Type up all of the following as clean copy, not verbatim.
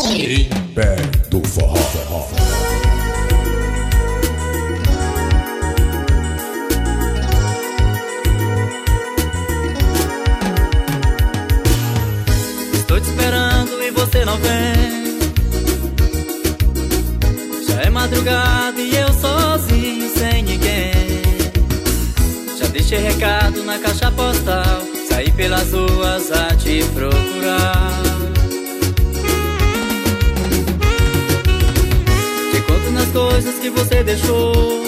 Império do Forró. Estou te esperando e você não vem. Já é madrugada e eu sozinho, sem ninguém. Já deixei recado na caixa postal, saí pelas ruas a te procurar. Te conto nas coisas que você deixou.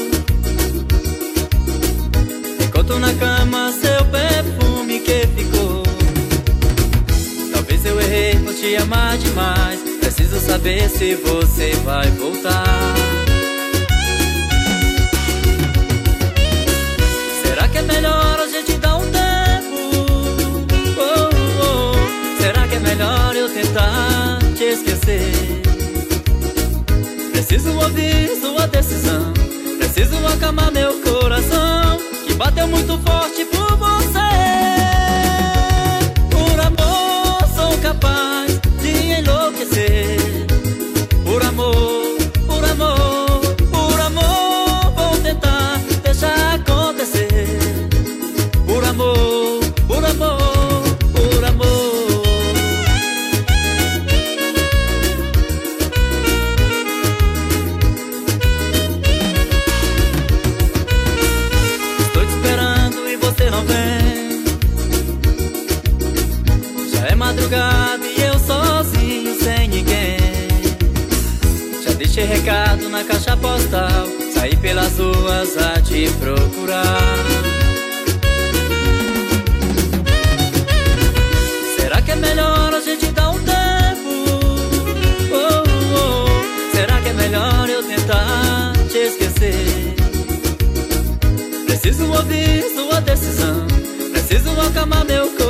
Te conto na cama seu perfume que ficou. Talvez eu errei por te amar demais. Preciso saber se você vai voltar. Será que é melhor a gente dar um tempo? Será que é melhor eu tentar te esquecer? Preciso ouvir sua decisão. Preciso acalmar meu coração, que bateu muito forte por você. Por amor sou capaz de enlouquecer. Por amor, por amor, por amor vou tentar deixar acontecer. Por amor, por amor, por amor. Estou te esperando e você não vem. Já é madrugada e eu sozinho, sem ninguém. Já deixei recado na caixa postal, saí pelas ruas a te procurar. Será que é melhor a gente dar um tempo? Será que é melhor eu tentar te esquecer? Preciso ouvir sua decisão. Preciso acalmar meu coração,